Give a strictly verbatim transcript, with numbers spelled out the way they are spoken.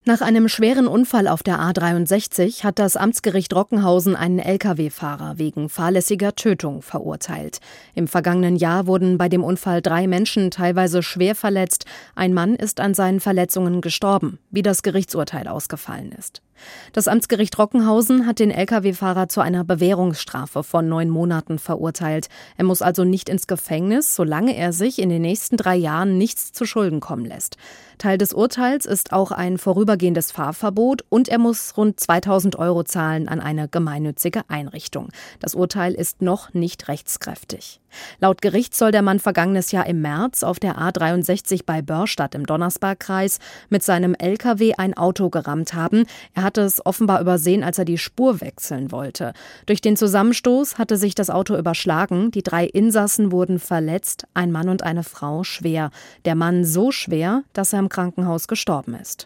Nach einem schweren Unfall auf der A dreiundsechzig hat das Amtsgericht Rockenhausen einen L K W-Fahrer wegen fahrlässiger Tötung verurteilt. Im vergangenen Jahr wurden bei dem Unfall drei Menschen teilweise schwer verletzt. Ein Mann ist an seinen Verletzungen gestorben, wie das Gerichtsurteil ausgefallen ist. Das Amtsgericht Rockenhausen hat den L K W-Fahrer zu einer Bewährungsstrafe von neun Monaten verurteilt. Er muss also nicht ins Gefängnis, solange er sich in den nächsten drei Jahren nichts zu Schulden kommen lässt. Teil des Urteils ist auch ein vorübergehendes Fahrverbot und er muss rund zweitausend Euro zahlen an eine gemeinnützige Einrichtung. Das Urteil ist noch nicht rechtskräftig. Laut Gericht soll der Mann vergangenes Jahr im März auf der A dreiundsechzig bei Börrstadt im Donnersbergkreis mit seinem L K W ein Auto gerammt haben. Er hatte es offenbar übersehen, als er die Spur wechseln wollte. Durch den Zusammenstoß hatte sich das Auto überschlagen. Die drei Insassen wurden verletzt, ein Mann und eine Frau schwer. Der Mann so schwer, dass er im Krankenhaus gestorben ist.